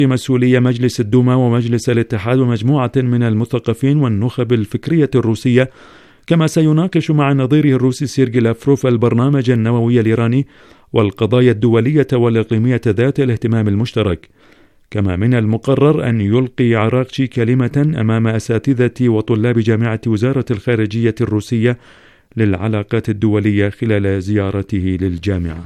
مسؤولي مجلس الدوما ومجلس الاتحاد ومجموعة من المثقفين والنخب الفكرية الروسية، كما سيناقش مع نظيره الروسي سيرجي لافروف البرنامج النووي الإيراني والقضايا الدولية والإقليمية ذات الاهتمام المشترك. كما من المقرر أن يلقي عراقشي كلمة أمام أساتذة وطلاب جامعة وزارة الخارجية الروسية للعلاقات الدولية خلال زيارته للجامعة.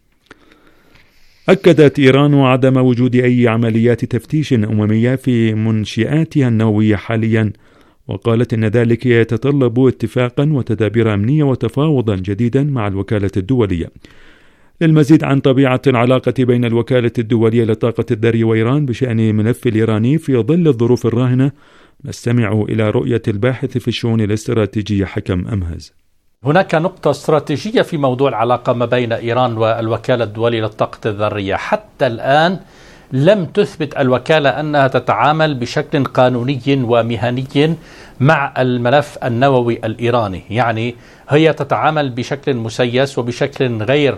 أكدت إيران عدم وجود أي عمليات تفتيش أممية في منشآتها النووية حاليا، وقالت إن ذلك يتطلب اتفاقا وتدابير أمنية وتفاوضا جديدا مع الوكالة الدولية. للمزيد عن طبيعة العلاقة بين الوكالة الدولية للطاقة الذرية وإيران بشأن الملف الإيراني في ظل الظروف الراهنة، نستمع إلى رؤية الباحث في الشؤون الاستراتيجية حكم أمهز. هناك نقطة استراتيجية في موضوع العلاقة ما بين إيران والوكالة الدولية للطاقة الذرية. حتى الآن لم تثبت الوكالة أنها تتعامل بشكل قانوني ومهني مع الملف النووي الإيراني، يعني هي تتعامل بشكل مسيس وبشكل غير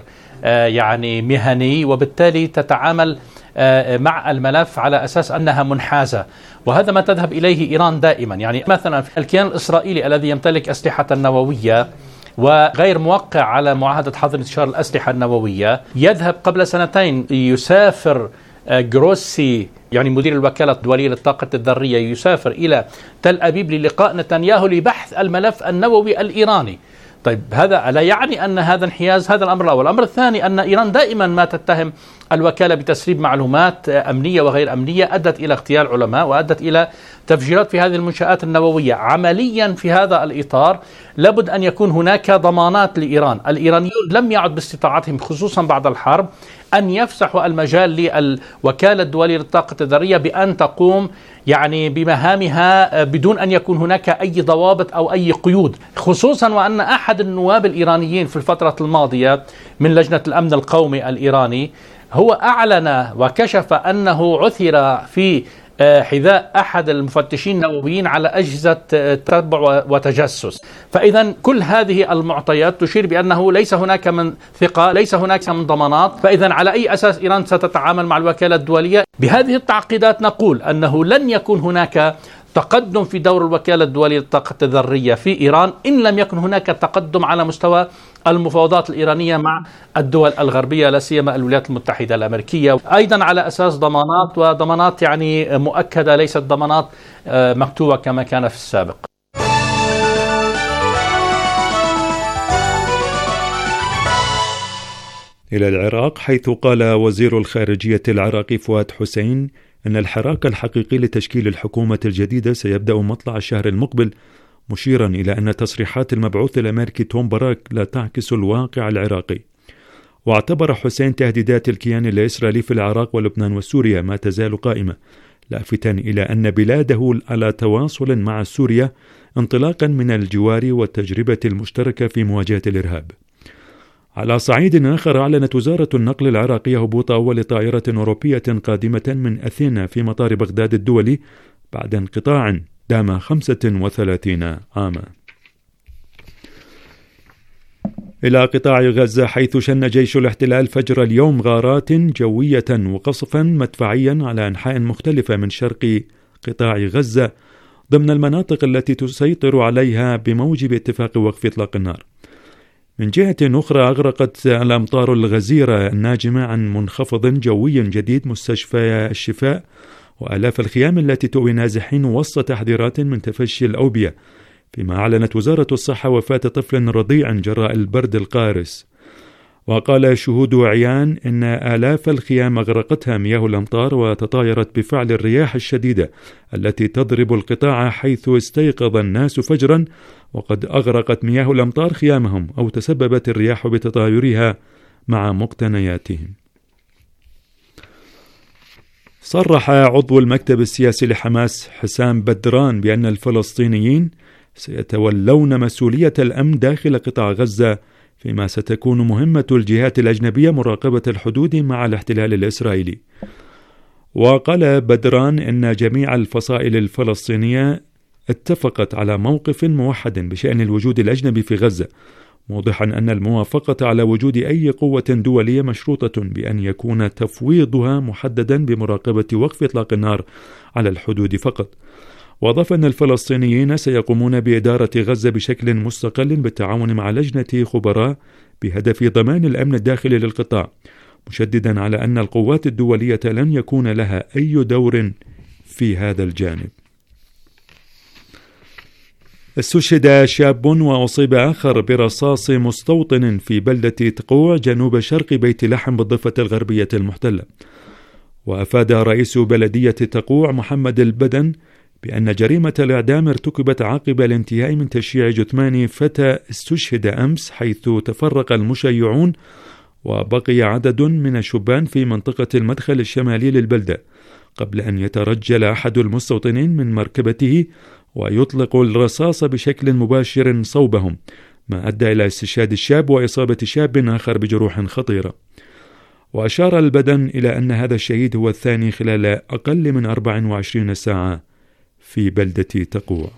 مهني، وبالتالي تتعامل مع الملف على أساس أنها منحازة، وهذا ما تذهب إليه إيران دائما. يعني مثلا الكيان الإسرائيلي الذي يمتلك أسلحة نووية وغير موقع على معاهدة حظر انتشار الأسلحة النووية، يذهب قبل سنتين يسافر جروسي مدير الوكالة الدولية للطاقة الذرية يسافر إلى تل أبيب للقاء نتنياهو لبحث الملف النووي الإيراني. طيب هذا لا يعني أن هذا انحياز؟ هذا الأمر الأول. الأمر الثاني أن إيران دائما ما تتهم الوكالة بتسريب معلومات أمنية وغير أمنية أدت إلى اغتيال علماء وأدت إلى تفجيرات في هذه المنشآت النووية. عمليا في هذا الإطار لابد أن يكون هناك ضمانات لإيران. الإيرانيون لم يعد باستطاعتهم خصوصا بعد الحرب أن يفسحوا المجال للوكالة الدولية للطاقة الذرية بأن تقوم بمهامها بدون أن يكون هناك أي ضوابط أو أي قيود، خصوصا وأن أحد النواب الإيرانيين في الفترة الماضية من لجنة الأمن القومي الإيراني هو أعلن وكشف أنه عثر في حذاء أحد المفتشين النوويين على أجهزة تتبع وتجسس. فإذا كل هذه المعطيات تشير بأنه ليس هناك من ثقة، ليس هناك من ضمانات. فإذا على أي أساس إيران ستتعامل مع الوكالة الدولية؟ بهذه التعقيدات نقول أنه لن يكون هناك تقدم في دور الوكالة الدولية للطاقة الذرية في إيران إن لم يكن هناك تقدم على مستوى المفاوضات الإيرانية مع الدول الغربية، لا سيما الولايات المتحدة الأمريكية، أيضا على أساس ضمانات، وضمانات مؤكدة ليست ضمانات مكتوبة كما كان في السابق. إلى العراق، حيث قال وزير الخارجية العراقي فؤاد حسين أن الحراك الحقيقي لتشكيل الحكومة الجديدة سيبدأ مطلع الشهر المقبل، مشيرا إلى أن تصريحات المبعوث الأمريكي توم باراك لا تعكس الواقع العراقي. واعتبر حسين تهديدات الكيان الإسرائيلي في العراق ولبنان وسوريا ما تزال قائمة، لافتا إلى أن بلاده على تواصل مع سوريا انطلاقا من الجوار والتجربة المشتركة في مواجهة الإرهاب. على صعيد آخر، أعلنت وزارة النقل العراقية هبوط أول طائرة أوروبية قادمة من أثينا في مطار بغداد الدولي بعد انقطاع دام 35 عاما. إلى قطاع غزة، حيث شن جيش الاحتلال فجر اليوم غارات جوية وقصفا مدفعيا على أنحاء مختلفة من شرق قطاع غزة ضمن المناطق التي تسيطر عليها بموجب اتفاق وقف إطلاق النار. من جهة أخرى، أغرقت الأمطار الغزيرة الناجمة عن منخفض جوي جديد مستشفى الشفاء وآلاف الخيام التي تؤوي نازحين وسط تحذيرات من تفشي الأوبئة، فيما أعلنت وزارة الصحة وفاة طفل رضيع جراء البرد القارس. وقال شهود عيان إن آلاف الخيام أغرقتها مياه الأمطار وتطايرت بفعل الرياح الشديدة التي تضرب القطاع، حيث استيقظ الناس فجرا وقد أغرقت مياه الأمطار خيامهم أو تسببت الرياح بتطايرها مع مقتنياتهم. صرح عضو المكتب السياسي لحماس حسام بدران بأن الفلسطينيين سيتولون مسؤولية الأمن داخل قطاع غزة، فيما ستكون مهمة الجهات الأجنبية مراقبة الحدود مع الاحتلال الإسرائيلي. وقال بدران إن جميع الفصائل الفلسطينية اتفقت على موقف موحد بشأن الوجود الأجنبي في غزة، موضحا أن الموافقة على وجود أي قوة دولية مشروطة بأن يكون تفويضها محددا بمراقبة وقف إطلاق النار على الحدود فقط. وأضاف أن الفلسطينيين سيقومون بإدارة غزة بشكل مستقل بالتعاون مع لجنة خبراء بهدف ضمان الأمن الداخلي للقطاع، مشددا على أن القوات الدولية لن يكون لها أي دور في هذا الجانب. استشهد شاب وأصيب آخر برصاص مستوطن في بلدة تقوع جنوب شرق بيت لحم بالضفة الغربية المحتلة. وأفاد رئيس بلدية تقوع محمد البدن بأن جريمة الإعدام ارتكبت عقب الانتهاء من تشييع جثمان فتى استشهد أمس، حيث تفرق المشيعون وبقي عدد من الشبان في منطقة المدخل الشمالي للبلدة قبل أن يترجل أحد المستوطنين من مركبته ويطلق الرصاص بشكل مباشر صوبهم، ما أدى إلى استشهاد الشاب وإصابة شاب آخر بجروح خطيرة. وأشار البدن إلى أن هذا الشهيد هو الثاني خلال أقل من 24 ساعة في بلدة تقوع.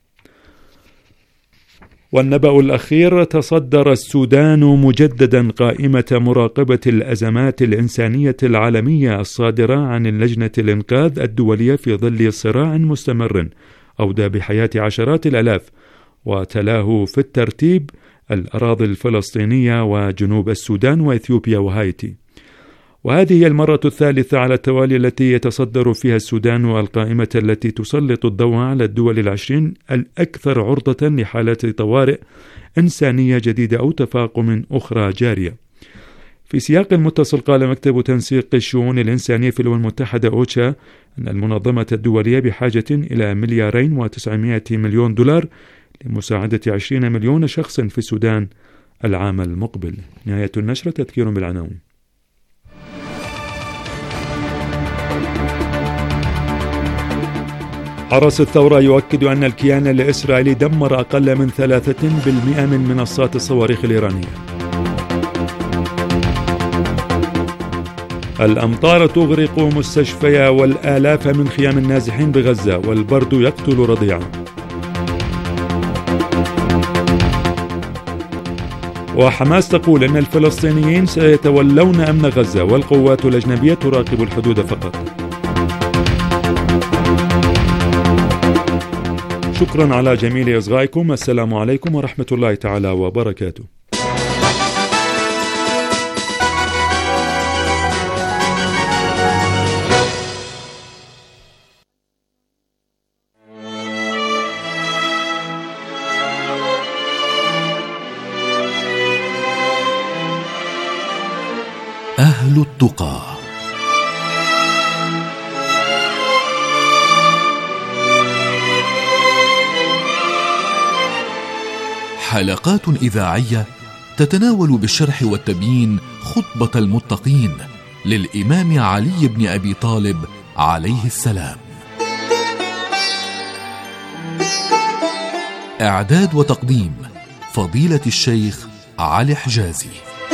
والنبأ الأخير: تصدر السودان مجددا قائمة مراقبة الأزمات الإنسانية العالمية الصادرة عن لجنة الإنقاذ الدولية في ظل صراع مستمر أودى بحياة عشرات الآلاف، وتلاه في الترتيب الأراضي الفلسطينية وجنوب السودان وإثيوبيا وهايتي. وهذه هي المرة الثالثة على التوالي التي يتصدر فيها السودان القائمة التي تسلط الضوء على الدول 20 الأكثر عرضة لحالات طوارئ إنسانية جديدة أو تفاقم أخرى جارية. في سياق متصل، قال مكتب تنسيق الشؤون الإنسانية في الأمم المتحدة أوتشا أن المنظمة الدولية بحاجة إلى $2.9 مليار لمساعدة 20 مليون شخص في السودان العام المقبل. نهاية النشرة. تذكير بالعناوين. حرس الثورة يؤكد أن الكيان الإسرائيلي دمر أقل من 3% من منصات الصواريخ الإيرانية. الأمطار تغرق مستشفيا والآلاف من خيام النازحين بغزة، والبرد يقتل رضيعا. وحماس تقول أن الفلسطينيين سيتولون أمن غزة والقوات الأجنبية تراقب الحدود فقط. شكرا على جميل إصغائكم. السلام عليكم ورحمة الله تعالى وبركاته. أهل التقى. حلقات إذاعية تتناول بالشرح والتبيين خطبة المتقين للإمام علي بن أبي طالب عليه السلام. إعداد وتقديم فضيلة الشيخ علي حجازي.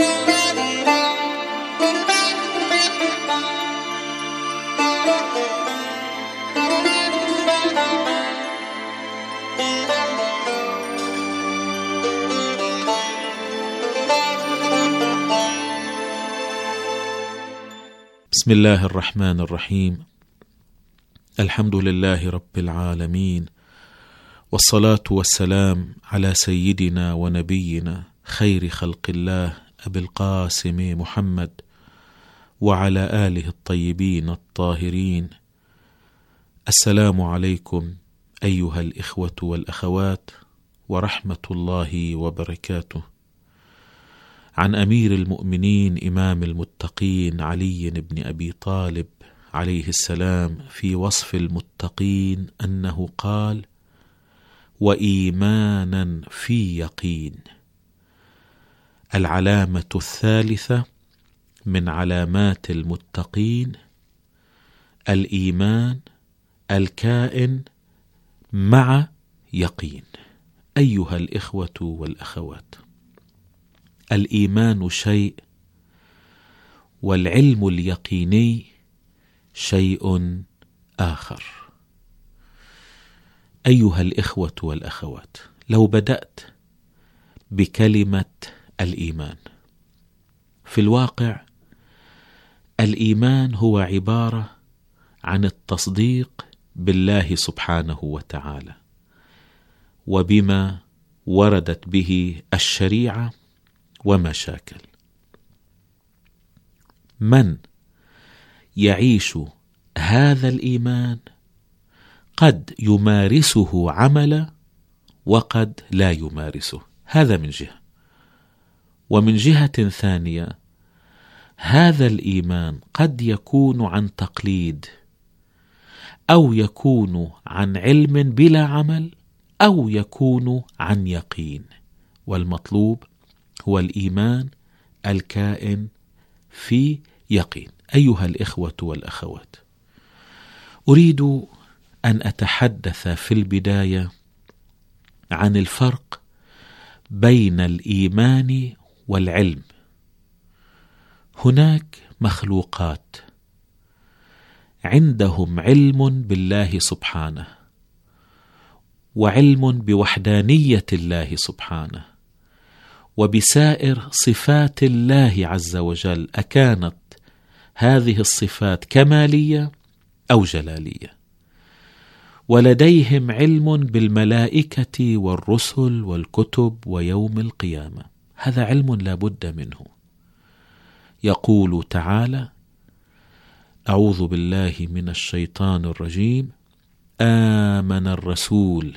بسم الله الرحمن الرحيم. الحمد لله رب العالمين، والصلاة والسلام على سيدنا ونبينا خير خلق الله أبي القاسم محمد وعلى آله الطيبين الطاهرين. السلام عليكم أيها الإخوة والأخوات ورحمة الله وبركاته. عن أمير المؤمنين إمام المتقين علي بن أبي طالب عليه السلام في وصف المتقين أنه قال: وإيمانا في يقين. العلامة الثالثة من علامات المتقين الإيمان الكائن مع يقين. أيها الإخوة والأخوات، الإيمان شيء والعلم اليقيني شيء آخر. أيها الإخوة والأخوات، لو بدأت بكلمة الإيمان. في الواقع الإيمان هو عبارة عن التصديق بالله سبحانه وتعالى وبما وردت به الشريعة وما شاكل. من يعيش هذا الإيمان قد يمارسه عملا وقد لا يمارسه، هذا من جهة. ومن جهة ثانية هذا الإيمان قد يكون عن تقليد أو يكون عن علم بلا عمل أو يكون عن يقين، والمطلوب هو الإيمان الكائن في يقين. أيها الإخوة والأخوات، أريد أن أتحدث في البداية عن الفرق بين الإيمان والعلم. هناك مخلوقات عندهم علم بالله سبحانه وعلم بوحدانية الله سبحانه وبسائر صفات الله عز وجل، أكانت هذه الصفات كمالية أو جلالية. ولديهم علم بالملائكة والرسل والكتب ويوم القيامة، هذا علم لا بد منه. يقول تعالى: أعوذ بالله من الشيطان الرجيم: آمن الرسول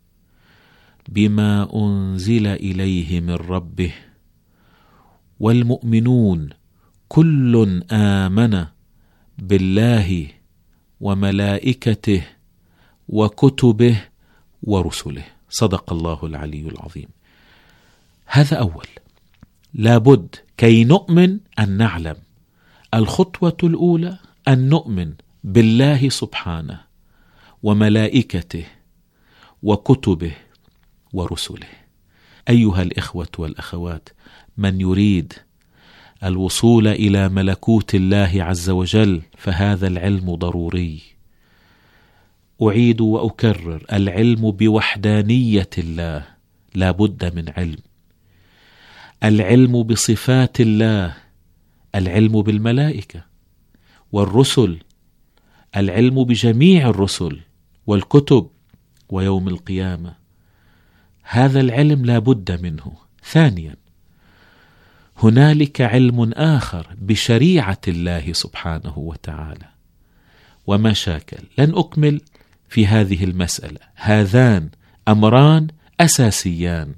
بما أنزل إليه من ربه والمؤمنون كل آمن بالله وملائكته وكتبه ورسله. صدق الله العلي العظيم. هذا أول، لابد كي نؤمن أن نعلم. الخطوة الأولى أن نؤمن بالله سبحانه وملائكته وكتبه ورسله. أيها الإخوة والأخوات، من يريد الوصول إلى ملكوت الله عز وجل فهذا العلم ضروري. أعيد وأكرر: العلم بوحدانية الله لا بد من علم، العلم بصفات الله، العلم بالملائكة والرسل، العلم بجميع الرسل والكتب ويوم القيامة، هذا العلم لا بد منه. ثانيا، هنالك علم آخر بشريعة الله سبحانه وتعالى وما شاكل. لن أكمل في هذه المسألة، هذان أمران أساسيان.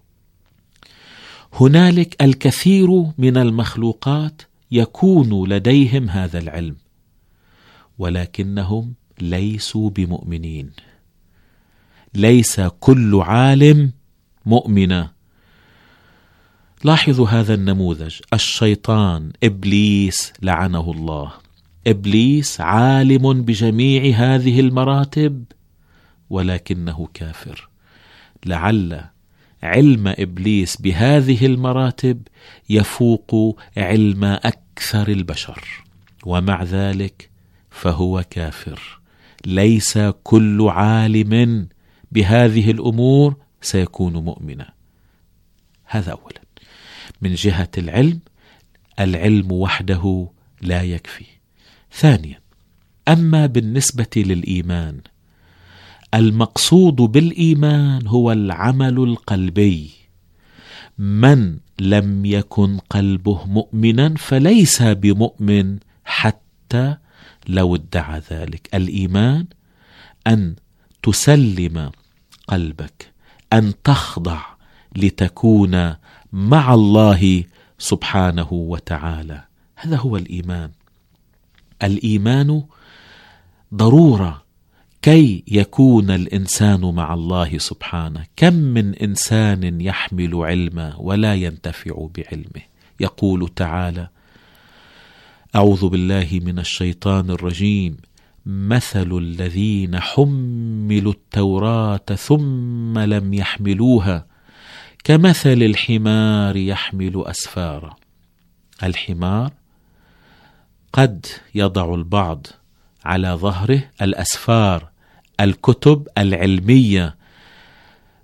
هنالك الكثير من المخلوقات يكون لديهم هذا العلم ولكنهم ليسوا بمؤمنين. ليس كل عالم مؤمنا. لاحظوا هذا النموذج: الشيطان إبليس لعنه الله، إبليس عالم بجميع هذه المراتب ولكنه كافر. لعل علم إبليس بهذه المراتب يفوق علم أكثر البشر، ومع ذلك فهو كافر. ليس كل عالم بهذه الأمور سيكون مؤمنا. هذا أولا. من جهة العلم، العلم وحده لا يكفي. ثانيا، أما بالنسبة للإيمان، المقصود بالإيمان هو العمل القلبي. من لم يكن قلبه مؤمنا فليس بمؤمن حتى لو ادعى ذلك. الإيمان أن تسلم قلبك، أن تخضع لتكون مع الله سبحانه وتعالى. هذا هو الإيمان. الإيمان ضرورة كي يكون الإنسان مع الله سبحانه. كم من إنسان يحمل علما ولا ينتفع بعلمه. يقول تعالى: أعوذ بالله من الشيطان الرجيم: مثل الذين حملوا التوراة ثم لم يحملوها كمثل الحمار يحمل أسفارا. الحمار قد يضع البعض على ظهره الأسفار، الكتب العلمية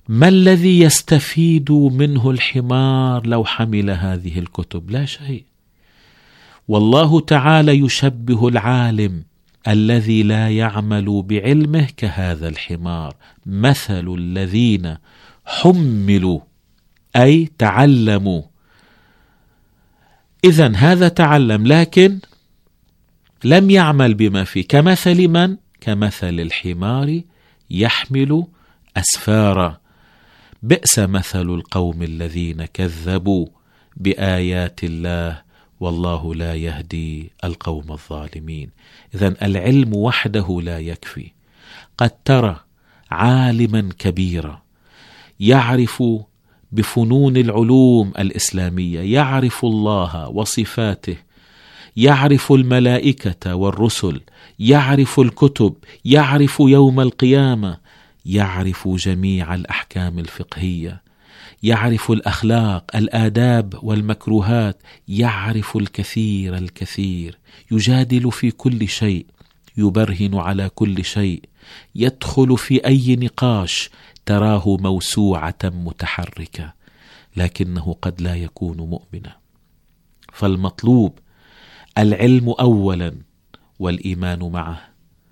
ما الذي يستفيد منه الحمار لو حمل هذه الكتب؟ لا شيء. والله تعالى يشبه العالم الذي لا يعمل بعلمه كهذا الحمار، مثل الذين حملوا أي تعلموا. إذن هذا تعلم لكن لم يعمل بما فيه، كمثل من؟ كمثل الحمار يحمل أسفارا. بئس مثل القوم الذين كذبوا بآيات الله والله لا يهدي القوم الظالمين. إذن العلم وحده لا يكفي. قد ترى عالما كبيرا يعرف بفنون العلوم الإسلامية، يعرف الله وصفاته، يعرف الملائكة والرسل، يعرف الكتب، يعرف يوم القيامة، يعرف جميع الأحكام الفقهية، يعرف الأخلاق، الآداب والمكروهات، يعرف الكثير الكثير، يجادل في كل شيء، يبرهن على كل شيء، يدخل في أي نقاش تراه موسوعة متحركة، لكنه قد لا يكون مؤمنا. فالمطلوب العلم أولا والإيمان معه.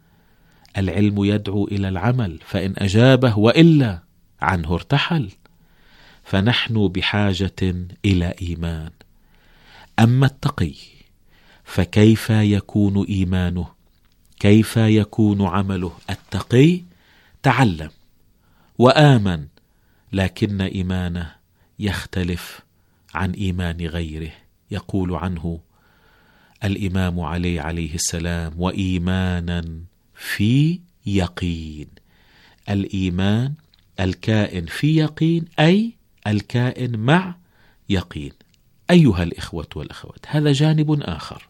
العلم يدعو إلى العمل، فإن أجابه وإلا عنه ارتحل. فنحن بحاجة إلى إيمان. أما التقي فكيف يكون إيمانه؟ كيف يكون عمله؟ التقي تعلم وآمن، لكن إيمانه يختلف عن إيمان غيره. يقول عنه الإمام علي عليه السلام: وإيمانا في يقين. الإيمان الكائن في يقين، أي الكائن مع يقين. أيها الإخوة والأخوات، هذا جانب آخر.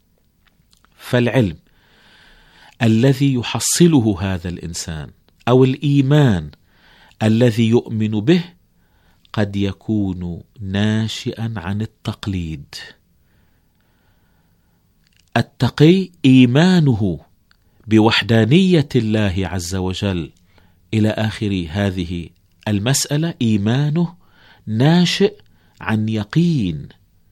فالعلم الذي يحصله هذا الإنسان أو الإيمان الذي يؤمن به قد يكون ناشئا عن التقليد. التقي إيمانه بوحدانية الله عز وجل إلى آخر هذه المسألة، إيمانه ناشئ عن يقين،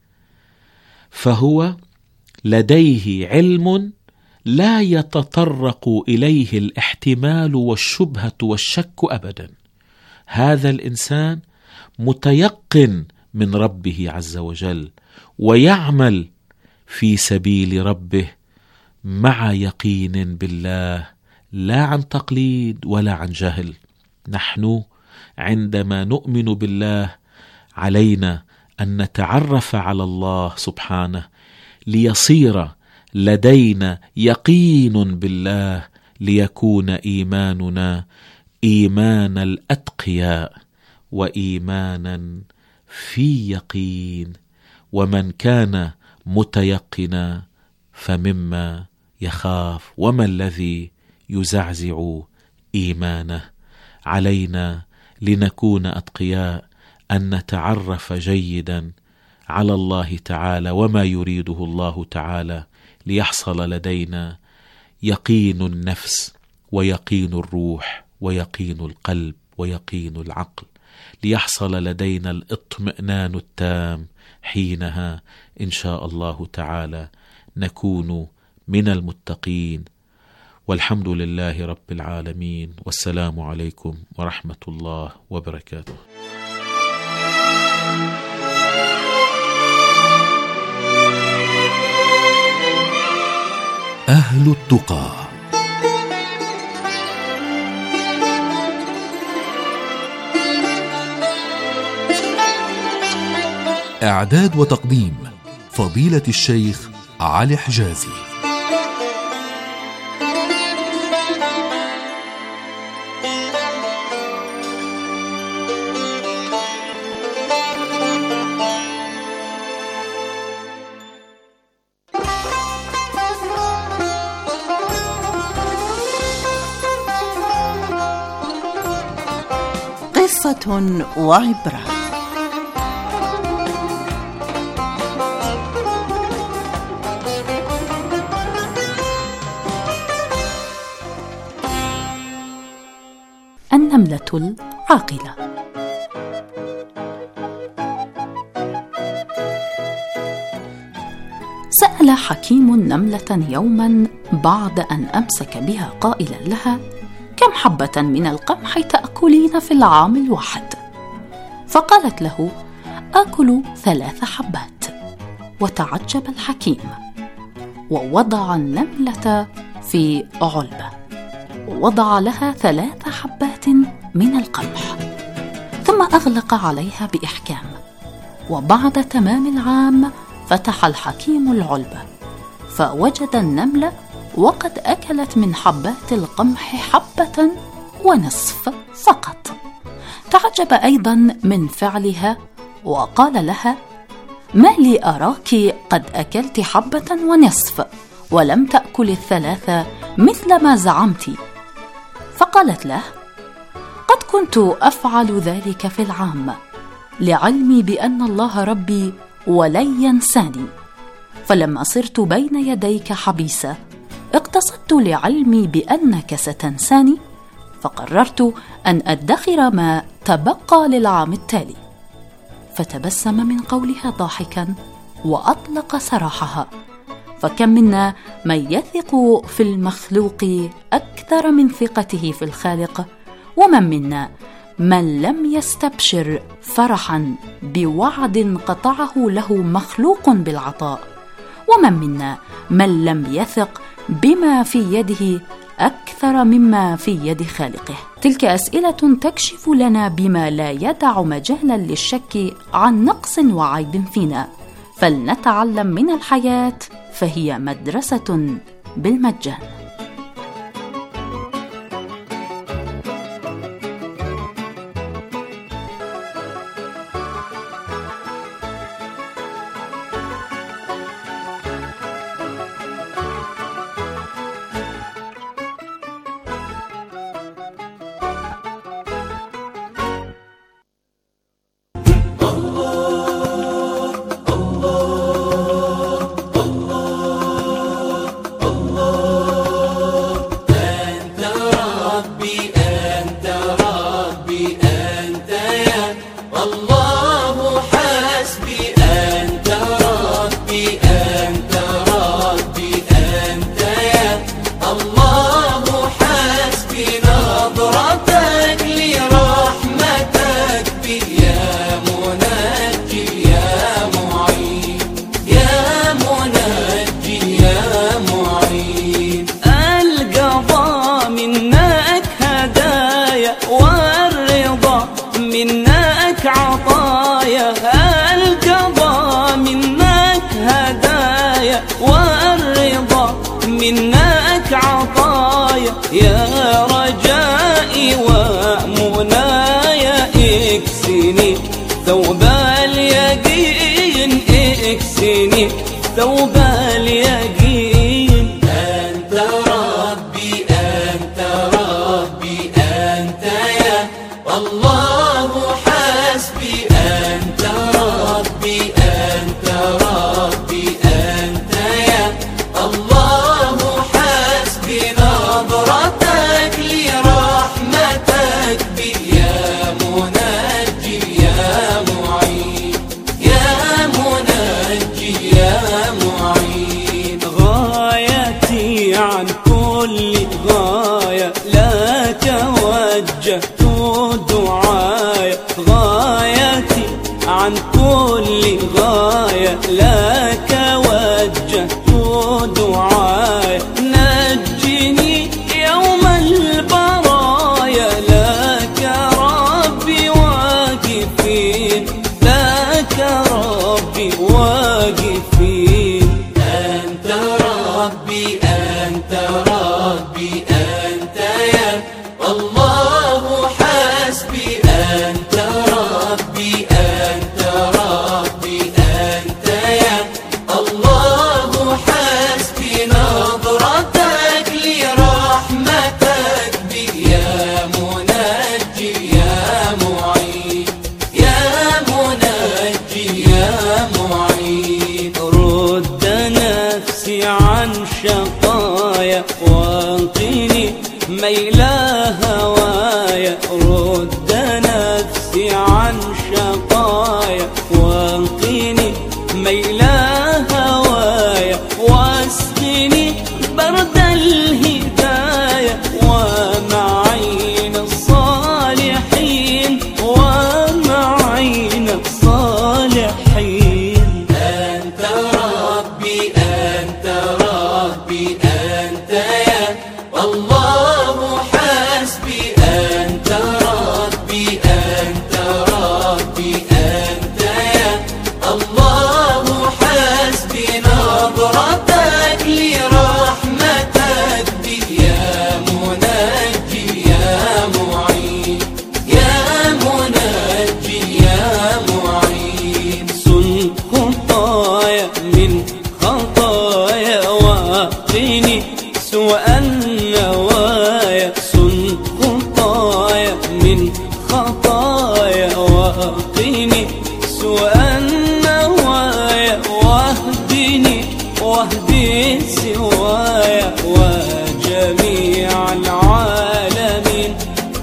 فهو لديه علم لا يتطرق إليه الاحتمال والشبهة والشك أبدا. هذا الإنسان متيقن من ربه عز وجل ويعمل في سبيل ربه مع يقين بالله، لا عن تقليد ولا عن جهل. نحن عندما نؤمن بالله علينا أن نتعرف على الله سبحانه ليصير لدينا يقين بالله، ليكون إيماننا إيمان الأتقياء وإيمانا في يقين. ومن كان متيقنا فمما يخاف وما الذي يزعزع إيمانه. علينا لنكون أتقياء أن نتعرف جيدا على الله تعالى وما يريده الله تعالى، ليحصل لدينا يقين النفس ويقين الروح ويقين القلب ويقين العقل، ليحصل لدينا الاطمئنان التام. حينها إن شاء الله تعالى نكون من المتقين. والحمد لله رب العالمين، والسلام عليكم ورحمة الله وبركاته. أهل التقى. إعداد وتقديم فضيلة الشيخ علي حجازي. قصة وعبرة. النملة عاقلة. سأل حكيم نملة يوما بعد أن أمسك بها قائلا لها: كم حبة من القمح تأكلين في العام الواحد؟ فقالت له: آكل 3 حبات. وتعجب الحكيم ووضع النملة في علبة، ووضع لها 3 حبات من القمح، ثم أغلق عليها بإحكام. وبعد تمام العام فتح الحكيم العلبة فوجد النملة وقد أكلت من حبات القمح 1.5 حبة فقط. تعجب أيضا من فعلها وقال لها: ما لي أراك قد أكلت 1.5 حبة ولم تأكل 3 مثل ما زعمت؟ فقالت له: قد كنت أفعل ذلك في العام لعلمي بأن الله ربي ولن ينساني، فلما صرت بين يديك حبيسة اقتصدت لعلمي بأنك ستنساني، فقررت أن أدخر ما تبقى للعام التالي. فتبسم من قولها ضاحكا وأطلق سراحها. فكم منا من يثق في المخلوق أكثر من ثقته في الخالق، ومن منا من لم يستبشر فرحا بوعد قطعه له مخلوق بالعطاء، ومن منا من لم يثق بما في يده أكثر مما في يد خالقه. تلك أسئلة تكشف لنا بما لا يدع مجالا للشك عن نقص وعيب فينا، فلنتعلم من الحياة فهي مدرسة بالمجان. منك عطايا يا رجائي ومناي، اكسني ثوب اليقين، اكسني ثوب اليقين. أنت ربي أنت ربي أنت يا الله حسبي، أنت ربي أنت ربي أنت يا الله حسبي، نظرتك لرحمتك بي يا منجي يا معين، يا منجي يا معين. غايتي عن كل غاية لك وجهت دعايا، غايتي عن كل غاية لك وجهت دعايا، نجني يوم البرايا لك ربي واقفين، لك ربي واقفين. أنت ربي أنت ربي أنت يا الله حسبي، أنت ربي أنت ربي أنت يا الله حسبي، نظرتك لرحمتك بي يا منجي يا معين، يا منجي يا معين. رد نفسي عن شقايا وانقني ميل هوايا، رد عن شقايا واقيني ميل هوايا واسقني برد الهدايا ومعين الصالحين ومعين الصالحين. أنت ربي أنت ربي أنت يا الله حسبي. أنت ربي أنت ربي أنت يا الله حسبي. نظرتك لرحمتك بي يا منجي يا معين يا منجي يا معين. سن خطايا من خطايا وقني سوء النوايا. سن خطايا من خطايا وقني سوء النوايا. واهدني واهدي سوايا وجميع العالمين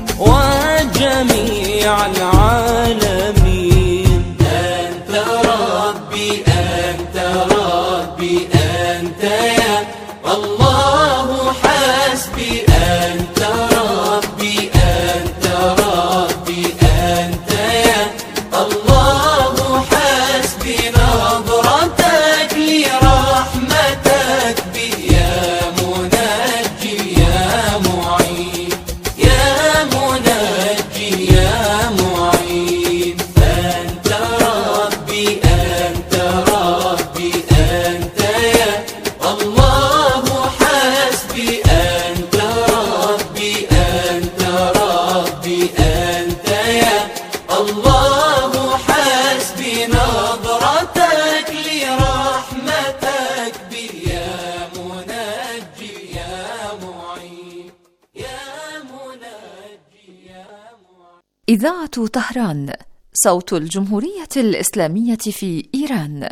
وجميع العالمين. أنت ربي أنت ربي أنت يا الله حسبي. أنت ربي أنت ربي أنت يا الله حسبي. نظرتك لرحمتك بي يا منجي يا معين يا منجي يا معين. أنت ربي أنت ربي أنت يا الله حسبي. أنت ربي أنت ربي أنت يا الله حسبي. نظرتك لرحمتك بي يا منجي يا معين يا منجي يا معين. إذاعة طهران، صوت الجمهورية الإسلامية في إيران.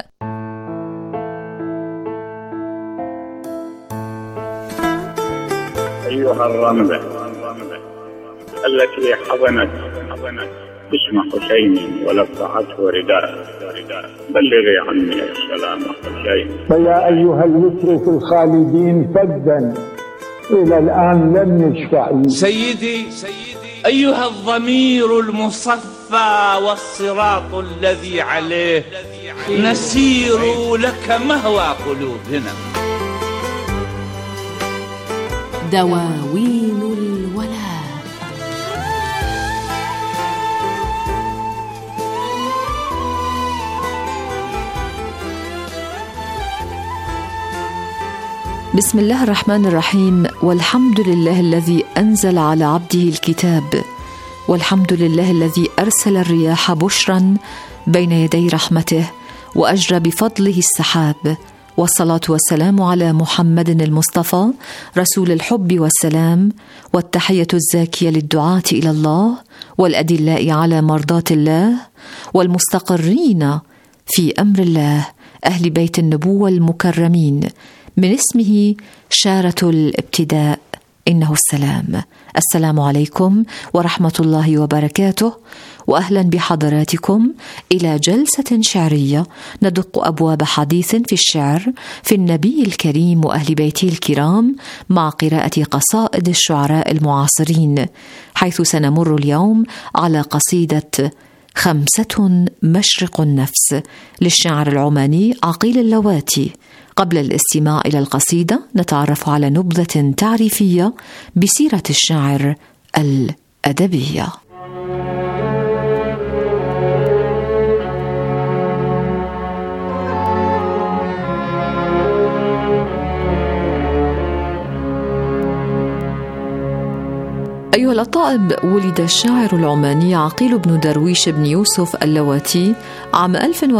أيها الرملة التي حضنت اسم حسين ولفعته رداء بلغي عني السلام حسين. فيا أيها المترك الخالدين فدا إلى الآن لم يشفع. سيدي أيها الضمير المصفى والصراط الذي عليه نسير لك مهوى قلوبنا. دواوين الولاء. بسم الله الرحمن الرحيم. والحمد لله الذي أنزل على عبده الكتاب، والحمد لله الذي أرسل الرياح بشرا بين يدي رحمته وأجرى بفضله السحاب. والصلاة والسلام على محمد المصطفى رسول الحب والسلام، والتحية الزاكية للدعاة إلى الله والأدلاء على مرضاة الله والمستقرين في أمر الله، أهل بيت النبوة المكرمين، من اسمه شارة الابتداء إنه السلام. السلام عليكم ورحمة الله وبركاته، وأهلا بحضراتكم إلى جلسة شعرية ندق أبواب حديث في الشعر في النبي الكريم وأهل بيته الكرام، مع قراءة قصائد الشعراء المعاصرين، حيث سنمر اليوم على قصيدة 5 مشرق النفس للشاعر العماني عقيل اللواتي. قبل الاستماع إلى القصيدة نتعرف على نبذة تعريفية بسيرة الشاعر الأدبية. أيها الأطائب، ولد الشاعر العماني عقيل بن درويش بن يوسف اللواتي عام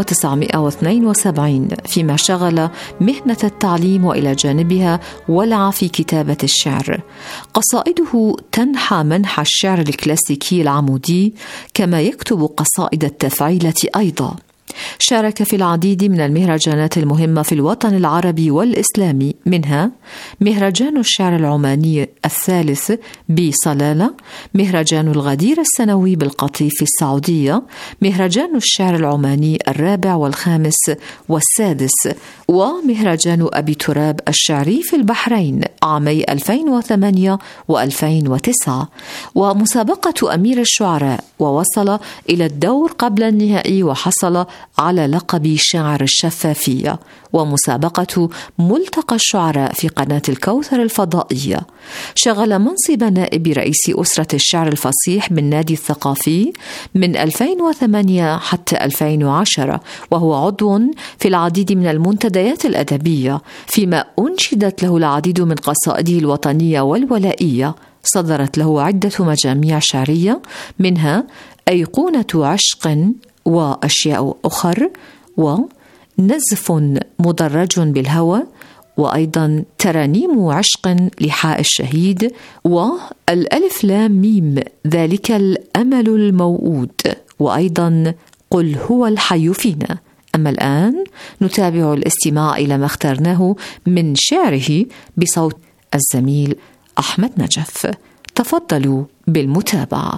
1972، فيما شغل مهنة التعليم وإلى جانبها ولع في كتابة الشعر. قصائده تنحى منحى الشعر الكلاسيكي العمودي، كما يكتب قصائد التفعيلة أيضا. شارك في العديد من المهرجانات المهمة في الوطن العربي والإسلامي، منها مهرجان الشعر العماني الثالث بصلالة، مهرجان الغدير السنوي بالقطيف في السعودية، مهرجان الشعر العماني الرابع والخامس والسادس، ومهرجان أبي تراب الشعري في البحرين عامي 2008 و2009، ومسابقة أمير الشعراء، ووصل إلى الدور قبل النهائي وحصل على لقب شاعر الشفافية، ومسابقة ملتقى الشعراء في قناة الكوثر الفضائية. شغل منصب نائب رئيس أسرة الشعر الفصيح بالنادي الثقافي من 2008 حتى 2010، وهو عضو في العديد من المنتديات الأدبية، فيما أنشدت له العديد من قصائده الوطنية والولائية. صدرت له عدة مجاميع شعرية، منها أيقونة عشق وأشياء أخر، ونزف مدرج بالهوى، وأيضا ترانيم عشق لحاء الشهيد، والألف لام ميم ذلك الأمل الموؤود، وأيضا قل هو الحي فينا. أما الآن نتابع الاستماع إلى ما اخترناه من شعره بصوت الزميل أحمد نجف. تفضلوا بالمتابعة.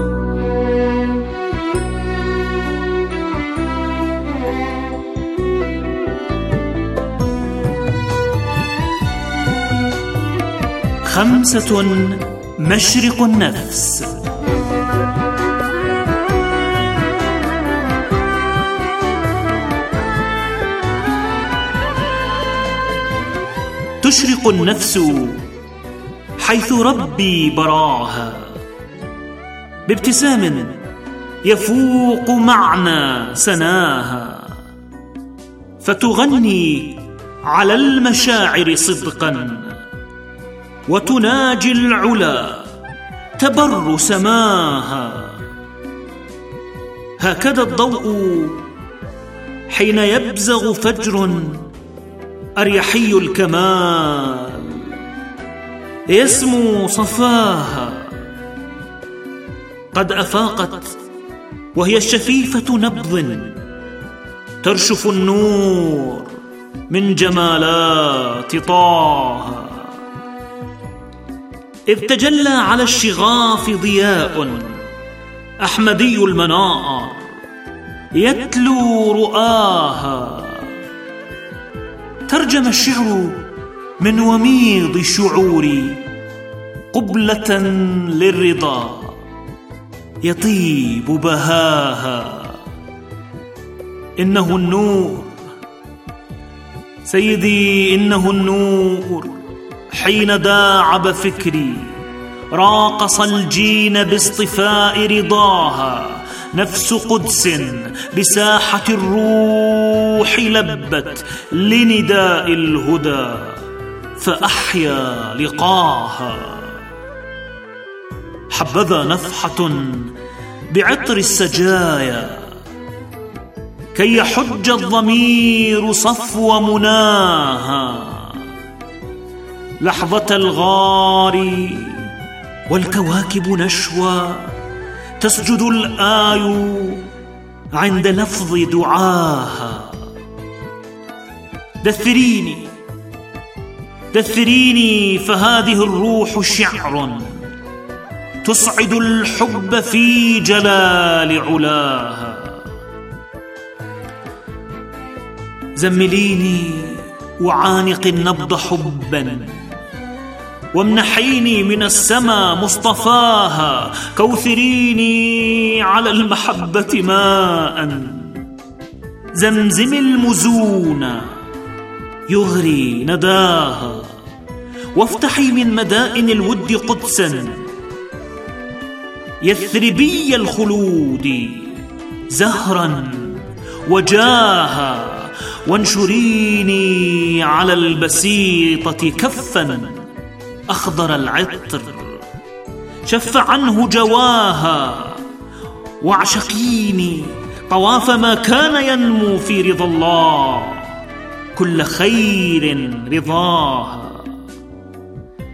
خمسة مشرق النفس. تشرق النفس حيث ربي براها، بابتسام يفوق معنى سناها، فتغني على المشاعر صدقا، وتناجي العلا تبر سماها. هكذا الضوء حين يبزغ فجر أريحي الكمال، يسمو صفاها. قد أفاقت وهي الشفيفة نبض، ترشف النور من جمالات طه. إذ تجلى على الشغاف ضياء أحمدي المنار، يتلو رؤاها. ترجم الشعر من وميض الشعور قبلة للرضا، يطيب بهاها. إنه النور سيدي، إنه النور، حين داعب فكري راقص الجين باصطفاء رضاها. نفس قدس بساحة الروح لبت لنداء الهدى، فأحيا لقاها. حبذا نفحة بعطر السجايا، كي يحج الضمير صفو مناها. لحظة الغار والكواكب نشوى، تسجد الآي عند لفظ دعاها. دثريني دثريني، فهذه الروح شعر تصعد الحب في جلال علاها. زمليني وعانق النبض حبا، وامنحيني من السما مصطفاها. كوثريني على المحبة ماء، زمزم المزون يغري نداها. وافتحي من مدائن الود قدسا، يثربي الخلود زهرا وجاها. وانشريني على البسيطة كفا، أخضر العطر شف عنه جواها. واعشقيني طواف ما كان ينمو في رضا الله، كل خير رضاها.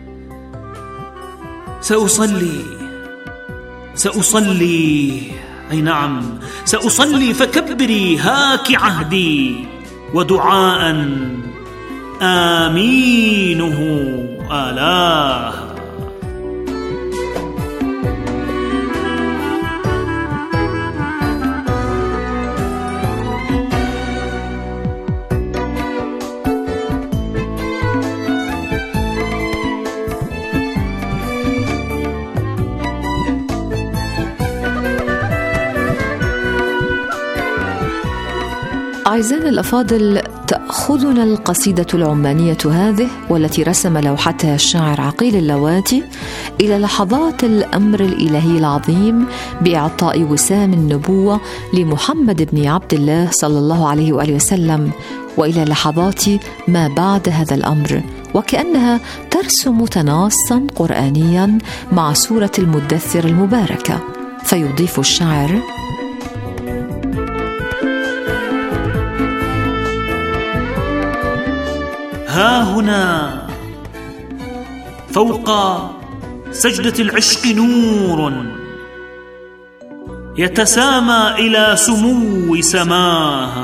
سأصلي أي نعم، سأصلي فكبري هاك عهدي، ودعاء آمينه آلاه. أعزائنا الأفاضل، تأخذنا القصيدة العمانية هذه والتي رسم لوحتها الشاعر عقيل اللواتي إلى لحظات الأمر الإلهي العظيم بإعطاء وسام النبوة لمحمد بن عبد الله صلى الله عليه وآله وسلم، وإلى لحظات ما بعد هذا الأمر، وكأنها ترسم تناصا قرآنيا مع سورة المدثر المباركة. فيضيف الشاعر: ها هنا فوق سجدة العشق نور يتسامى إلى سمو سماها،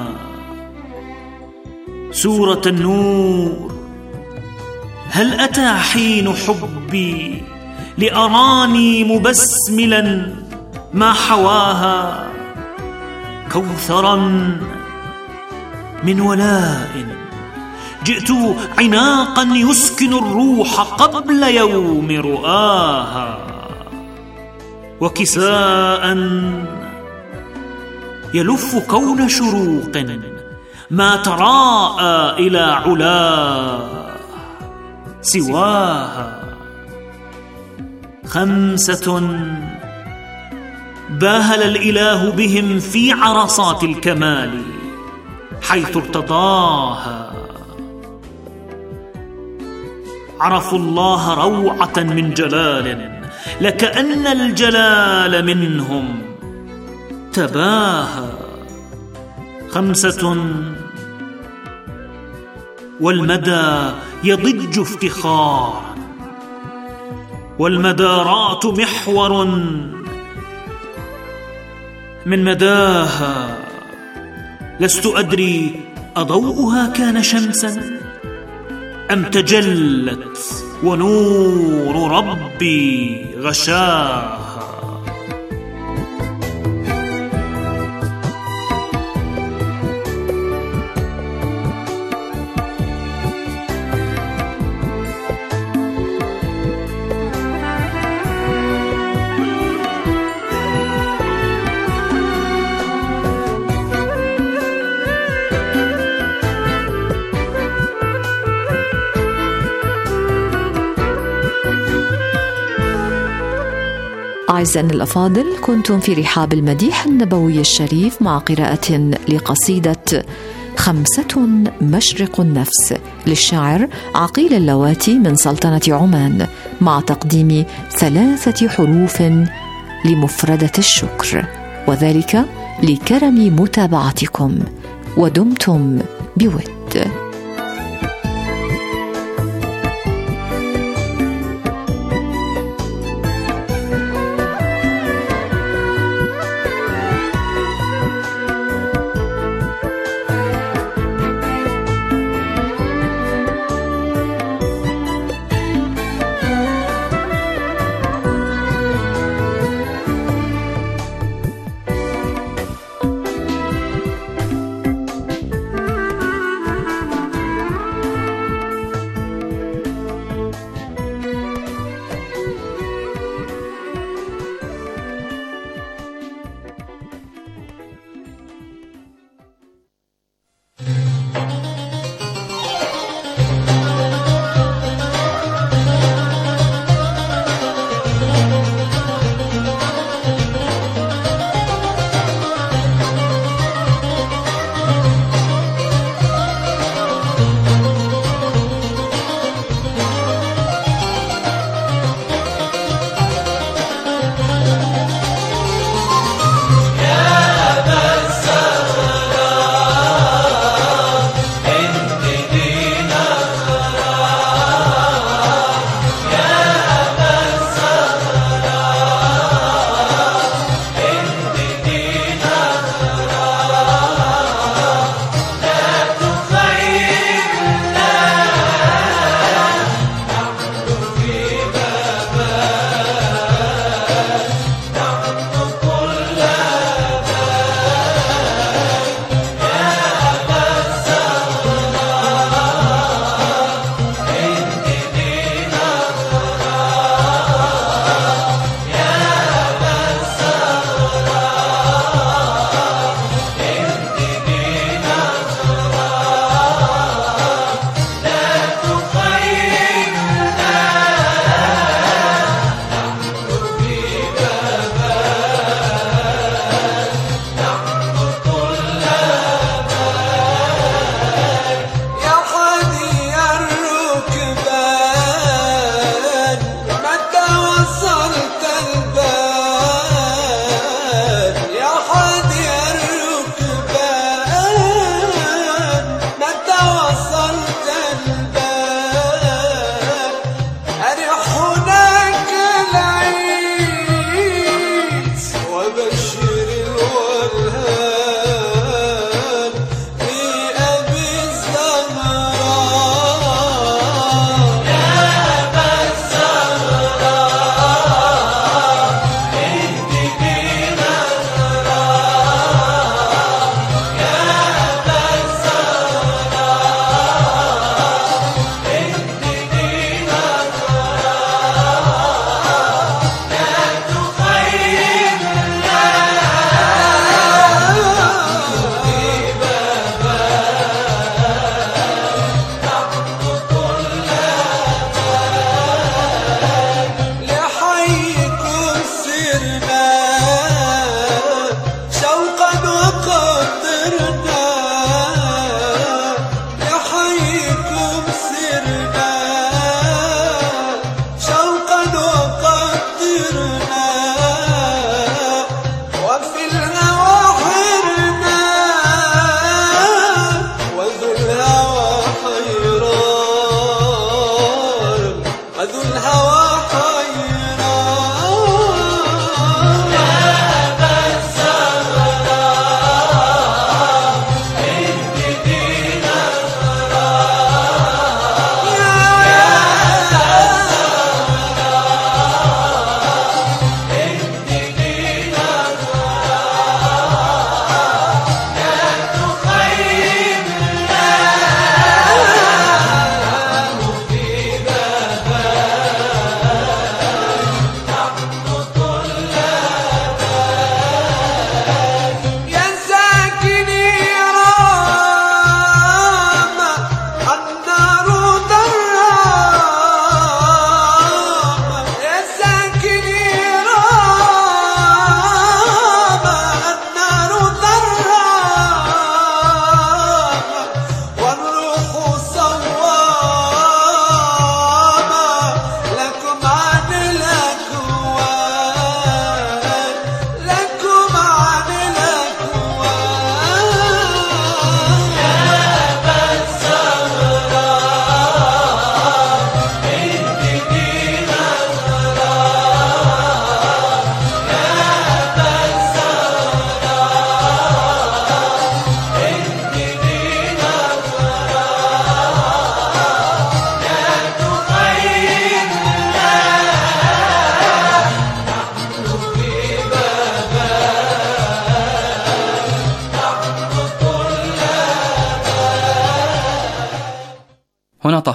سورة النور. هل أتى حين حبي لأراني مبسملا ما حواها، كوثرا من ولاء جئت عناقا يسكن الروح قبل يوم رؤاها، وكساء يلف كون شروق ما تراءى إلى علا سواها. 5 باهل الإله بهم في عرصات الكمال حيث ارتضاها، عرفوا الله روعة من جلال لكأن الجلال منهم تباهى. 5 والمدى يضج افتخارا، والمدارات محور من مداها، لست أدري أضوءها كان شمسا أم تجلت ونور ربي غشاها. أعزائنا الأفاضل، كنتم في رحاب المديح النبوي الشريف مع قراءة لقصيدة 5 مشرق النفس للشاعر عقيل اللواتي من سلطنة عمان، مع تقديم 3 حروف لمفردة الشكر، وذلك لكرم متابعتكم. ودمتم بود.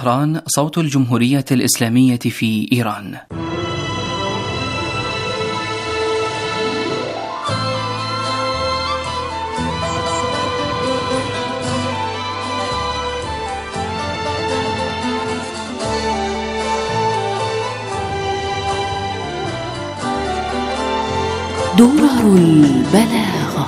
طهران، صوت الجمهورية الإسلامية في إيران. درر البلاغة.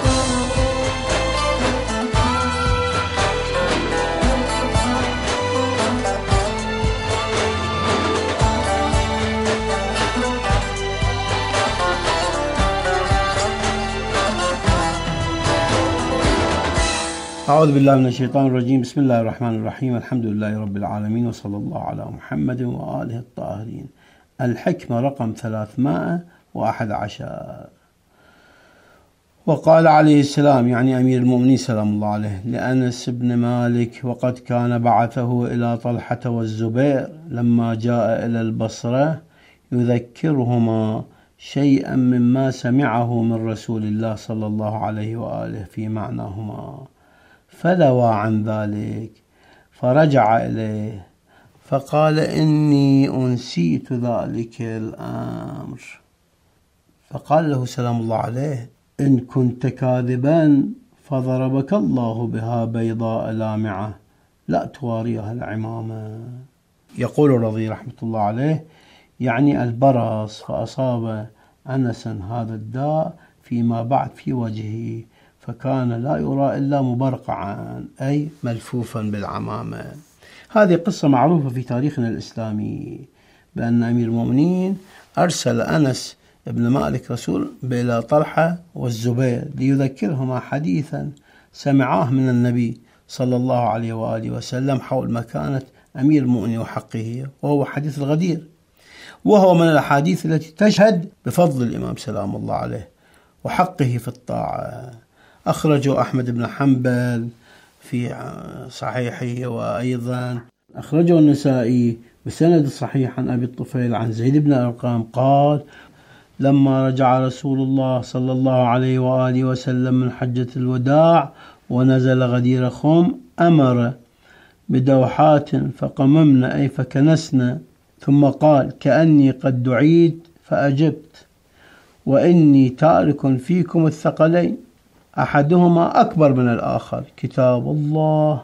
أعوذ بالله من الشيطان الرجيم. بسم الله الرحمن الرحيم. الحمد لله رب العالمين، وصلى الله على محمد وآله الطاهرين. الحكمة رقم 311. وقال عليه السلام، يعني أمير المؤمنين سلام الله عليه، لأنس بن مالك: وقد كان بعثه إلى طلحة والزبير لما جاء إلى البصرة يذكرهما شيئا مما سمعه من رسول الله صلى الله عليه وآله في معناهما، فلوى عن ذلك، فرجع إليه فقال: إني أنسيت ذلك الأمر. فقال له سلام الله عليه: إن كنت كاذبا فضربك الله بها بيضاء لامعة لا تواريها العمامة. يقول الرضي رحمة الله عليه يعني البرص، فأصاب أنسا هذا الداء فيما بعد في وجهه، فكان لا يرى إلا مبرقعا، أي ملفوفا بالعمامة. هذه قصة معروفة في تاريخنا الإسلامي، بأن أمير المؤمنين أرسل أنس ابن مالك رسول إلى طلحة والزبير ليذكرهما حديثا سمعاه من النبي صلى الله عليه وآله وسلم حول مكانة أمير المؤمنين وحقه، وهو حديث الغدير، وهو من الأحاديث التي تشهد بفضل الإمام سلام الله عليه وحقه في الطاعة. أخرجه أحمد بن حنبل في صحيحه، وأيضا أخرجه النسائي بسند صحيح عن أبي الطفيل عن زيد بن أرقام قال: لما رجع رسول الله صلى الله عليه وآله وسلم من حجة الوداع ونزل غدير خم أمر بدوحات فقممنا، أي فكنسنا، ثم قال: كأني قد دعيت فأجبت، وإني تارك فيكم الثقلين أحدهما أكبر من الآخر، كتاب الله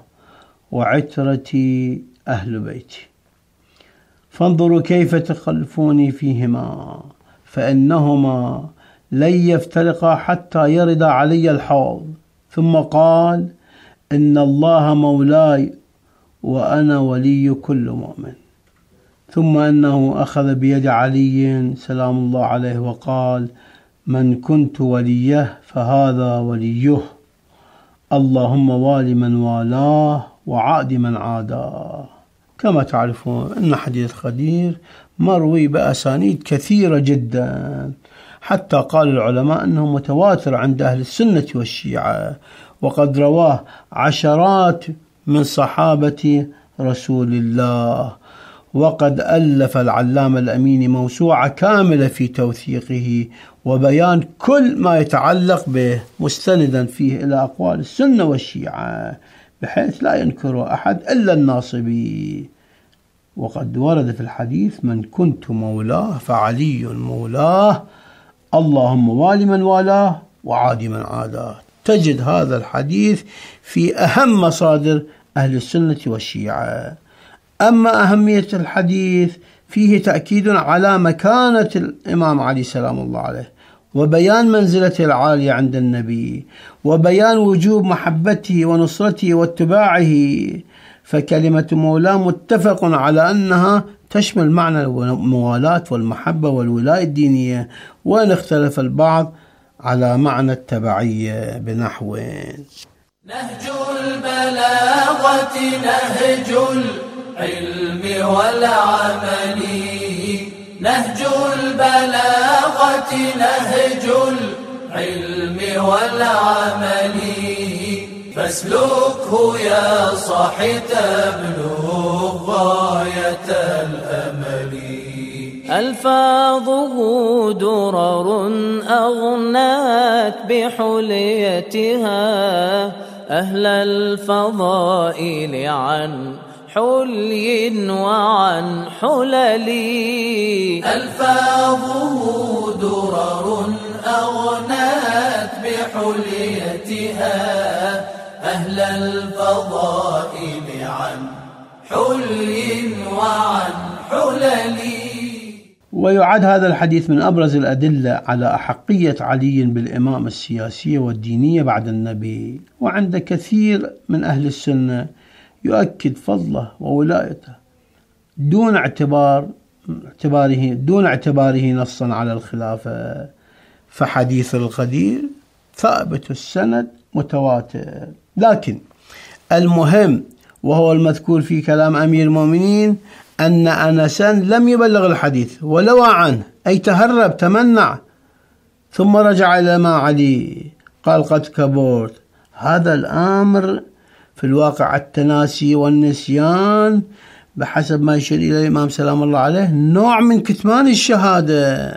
وعترتي أهل بيتي، فانظروا كيف تخلفوني فيهما، فإنهما لن يفترقا حتى يرد علي الحوض. ثم قال: إن الله مولاي وأنا ولي كل مؤمن. ثم أنه أخذ بيد علي سلام الله عليه وقال: من كنت وليه فهذا وليه، اللهم وال من والاه وعاد من عاداه. كما تعرفون أن حديث غدير مروي بأسانيد كثيرة جدا، حتى قال العلماء أنه متواتر عند أهل السنة والشيعة، وقد رواه عشرات من صحابة رسول الله. وقد ألف العلامة الأميني موسوعة كاملة في توثيقه وبيان كل ما يتعلق به، مستندا فيه إلى أقوال السنة والشيعة، بحيث لا ينكر أحد إلا الناصبي. وقد ورد في الحديث: من كنت مولاه فعلي مولاه، اللهم وال من والاه وعاد من عاداه. تجد هذا الحديث في أهم مصادر أهل السنة والشيعة. أما أهمية الحديث فيه تأكيد على مكانة الإمام علي سلام الله عليه، وبيان منزلته العالية عند النبي، وبيان وجوب محبته ونصرته واتباعه. فكلمة مولاه متفق على أنها تشمل معنى الموالاة والمحبة والولاية الدينية، وإن اختلف البعض على معنى التبعية بنحو: نهج البلاغة نهج العلم والعمل، نهج البلاغة نهج العلم والعمل، فاسلكه يا صاحي تبلغ غاية الأمل. ألفاظه درر أغنات بحليتها أهل الفضائل عن حلي وعن حلل. ألفاظه درر أغنت بحليتها أهل الفضائل عن حلي وعن حلل. ويعد هذا الحديث من أبرز الأدلة على أحقية علي بالإمامة السياسية والدينية بعد النبي، وعند كثير من أهل السنة يؤكد فضله وولايته دون اعتباره نصا على الخلافة، فحديث الغدير ثابت السند متواتر. لكن المهم وهو المذكور في كلام أمير المؤمنين أن أنسا لم يبلغ الحديث ولوى عنه، أي تهرب تمنع، ثم رجع إلى ما علي قال قد كبرت. هذا الأمر في الواقع التناسي والنسيان بحسب ما يشير إلى الإمام سلام الله عليه نوع من كتمان الشهادة.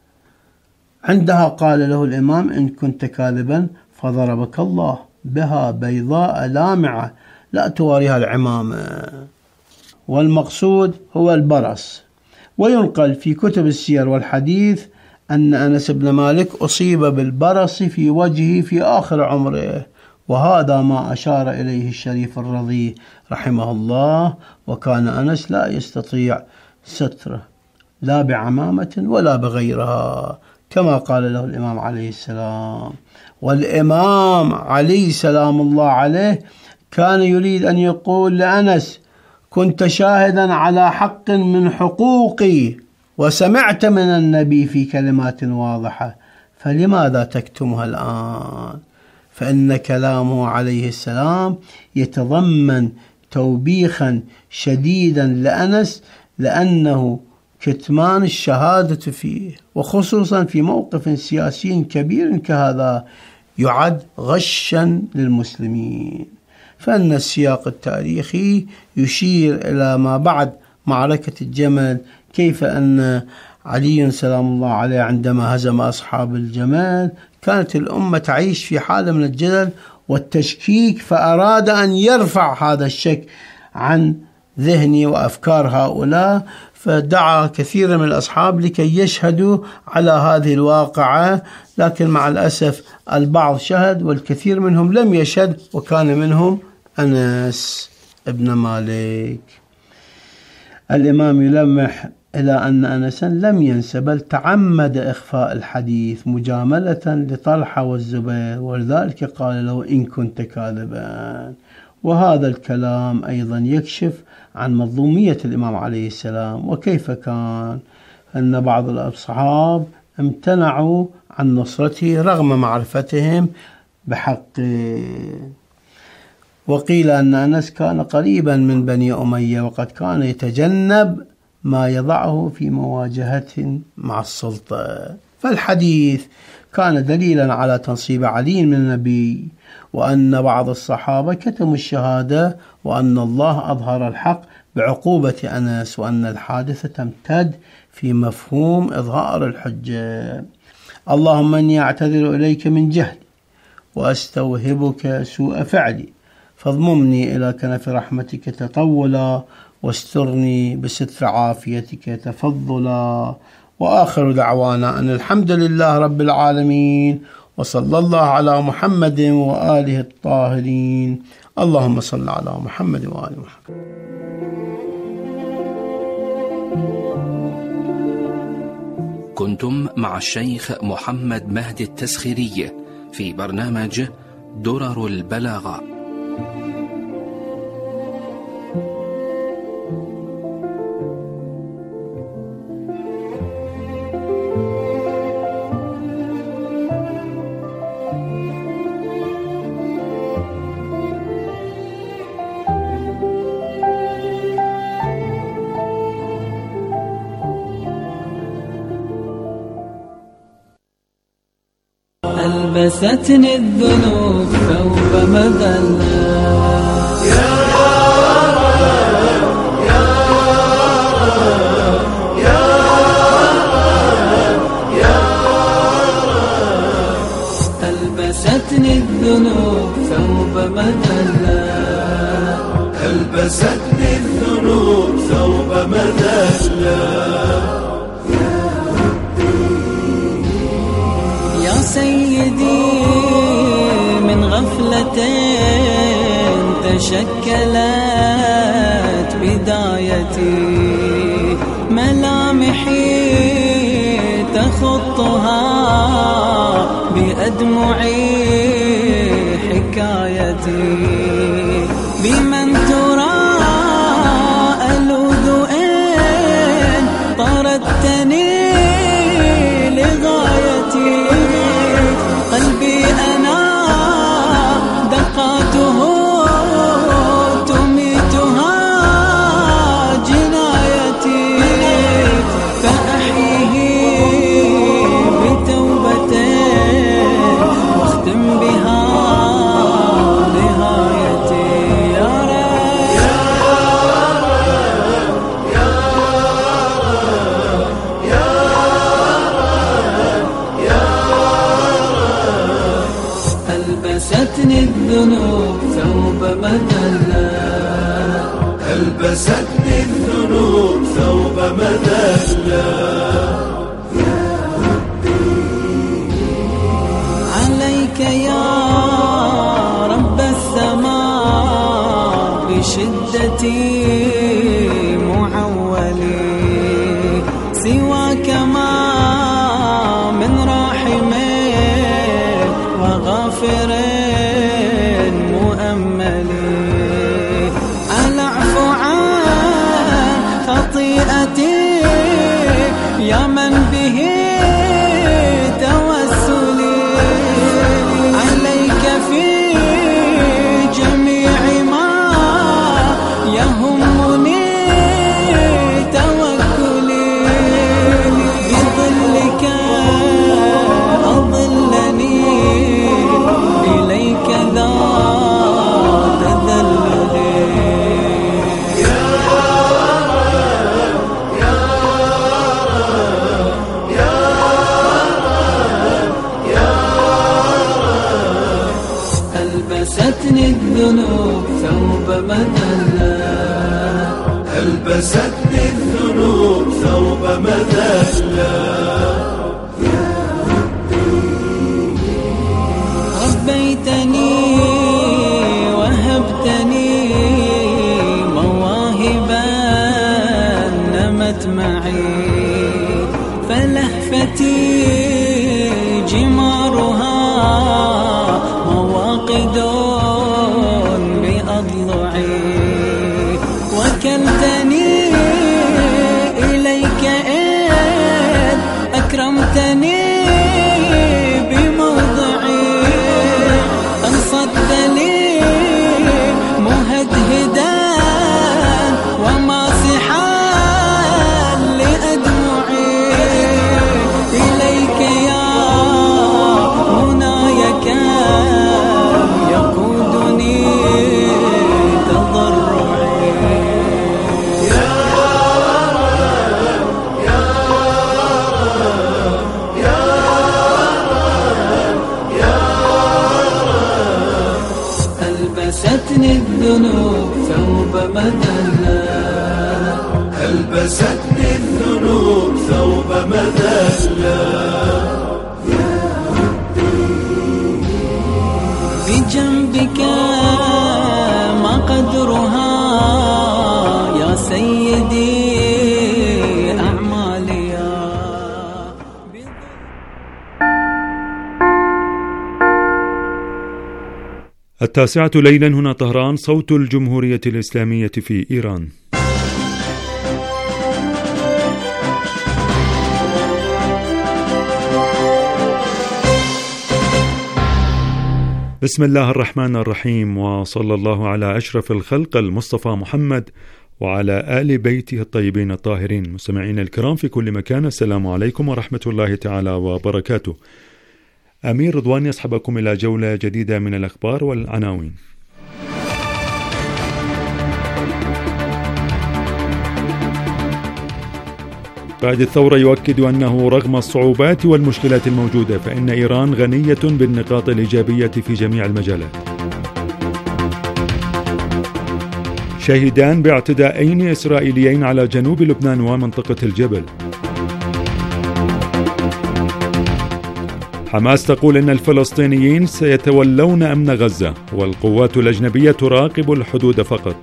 عندها قال له الإمام إن كنت كاذبا فضربك الله بها بيضاء لامعة لا تواريها العمامة. والمقصود هو البرص. وينقل في كتب السير والحديث أن أنس بن مالك أصيب بالبرص في وجهه في آخر عمره، وهذا ما أشار إليه الشريف الرضي رحمه الله. وكان أنس لا يستطيع ستره لا بعمامة ولا بغيرها كما قال له الإمام عليه السلام. والإمام علي سلام الله عليه كان يريد أن يقول لأنس كنت شاهدا على حق من حقوقي وسمعت من النبي في كلمات واضحة، فلماذا تكتمها الآن؟ فإن كلامه عليه السلام يتضمن توبيخا شديدا لأنس، لأنه كتمان الشهادة فيه وخصوصا في موقف سياسي كبير كهذا يعد غشا للمسلمين. فإن السياق التاريخي يشير إلى ما بعد معركة الجمل، كيف أن علي سلام الله عليه عندما هزم أصحاب الجمل كانت الأمة تعيش في حالة من الجدل والتشكيك، فأراد أن يرفع هذا الشك عن ذهني وأفكار هؤلاء، فدعا كثير من الأصحاب لكي يشهدوا على هذه الواقعة، لكن مع الأسف البعض شهد والكثير منهم لم يشهد، وكان منهم أنس ابن مالك. الإمام يلمح إلى أن أنسا لم ينس بل تعمد إخفاء الحديث مجاملة لطلحة والزبير، ولذلك قال له إن كنت كاذبا. وهذا الكلام أيضا يكشف عن مظلومية الإمام عليه السلام، وكيف كان أن بعض الأصحاب امتنعوا عن نصرته رغم معرفتهم بحقه. وقيل أن أنس كان قريبا من بني أمية، وقد كان يتجنب ما يضعه في مواجهة مع السلطة. فالحديث كان دليلا على تنصيب علي من النبي، وأن بعض الصحابة كتموا الشهادة، وأن الله أظهر الحق بعقوبة أنس، وأن الحادثة تمتد في مفهوم إظهار الحجة. اللهم إني أعتذر إليك من جهلي وأستوهبك سوء فعلي، فاضممني إلى كنف رحمتك تطولا، واسترني بستر عافيتك تفضلا. وآخر دعوانا أن الحمد لله رب العالمين، وصلى الله على محمد وآله الطاهرين. اللهم صل على محمد وآل محمد. كنتم مع الشيخ محمد مهدي التسخيري في برنامج درر البلاغة. ألبستني الذنوب ثوب مذلة، يا رب يا رب يا رب يا رب. ألبستني الذنوب ثوب مذلة، ألبستني وشكلت بدايتي ملامحي تخطها بأدمعي حكايتي بمن ترى ألوذ إن طردتني لغايتي قلبي أنا دقاته تميتها جنايتي فأحيه بتوبة واختم بها نهايتي يا رب يا رب يا رب يا رب ألبستني الذنوب ثوب مذلة ألبستني الذنوب ثوب مذلة عليك يا رب السماء بشدتي معولي سواك ما من راحم وغافر مؤملي العفو عن خطيئتي يا من به توسلي عليك في جميع ما يهمني توكلي بظلك أظلني إليك ذا تذللي يا رب يا رب يا رب يا رب ألبستني الذنوب ثوب مذلة ألبستني الذنوب ثوب مذلة ربيتني وهبتني مواهبا نمت معي فلهفتي جمارها مواقد بأضلعي وكلتني إليك إذ أكرمتني بموضعي أنصت لي مهدهدا وماسحا لأدمعي إليك يا مناي كم يقودني تضرعي يا رب يا رب يا رب يا رب ألبستني الذنوب ثوب مذلة ألبستني الذنوب ثوب مذلة بجنبك ما قدرها يا سيدي أعمالي التاسعة ليلا هنا طهران، صوت الجمهورية الإسلامية في إيران. بسم الله الرحمن الرحيم، وصلى الله على أشرف الخلق المصطفى محمد وعلى آل بيته الطيبين الطاهرين. مستمعين الكرام في كل مكان، السلام عليكم ورحمة الله تعالى وبركاته. أمير رضوان يصحبكم إلى جولة جديدة من الأخبار والعناوين. قائد الثورة يؤكد أنه رغم الصعوبات والمشكلات الموجودة فإن إيران غنية بالنقاط الإيجابية في جميع المجالات. شهيدان باعتداءين إسرائيليين على جنوب لبنان ومنطقة الجبل. حماس تقول إن الفلسطينيين سيتولون أمن غزة، والقوات الأجنبية تراقب الحدود فقط.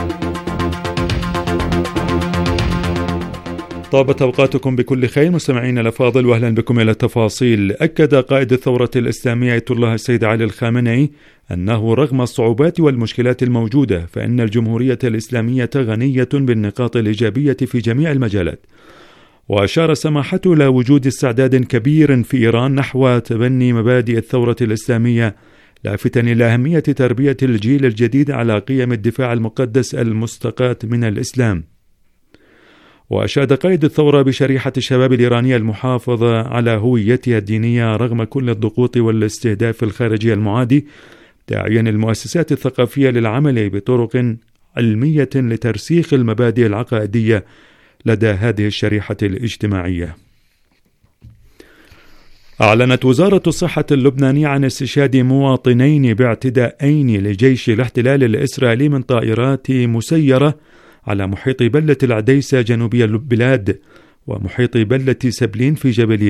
طابت أوقاتكم بكل خير مستمعينا الأفاضل، وأهلا بكم إلى التفاصيل. أكد قائد الثورة الإسلامية آية الله السيد علي الخامنئي أنه رغم الصعوبات والمشكلات الموجودة فإن الجمهورية الإسلامية غنية بالنقاط الإيجابية في جميع المجالات، وأشار سماحته إلى وجود استعداد كبير في إيران نحو تبني مبادئ الثورة الإسلامية، لافتا إلى أهمية تربية الجيل الجديد على قيم الدفاع المقدس المستقاة من الإسلام. وأشاد قائد الثورة بشريحة الشباب الإيرانية المحافظة على هويتها الدينية رغم كل الضغوط والاستهداف الخارجي المعادي، داعيا المؤسسات الثقافية للعمل بطرق علمية لترسيخ المبادئ العقائدية لدى هذه الشريحة الاجتماعية. أعلنت وزارة الصحة اللبنانية عن استشهاد مواطنين باعتداءين لجيش الاحتلال الإسرائيلي من طائرات مسيرة على محيط بلة العديسة جنوبي البلاد ومحيط بلة سبلين في جبل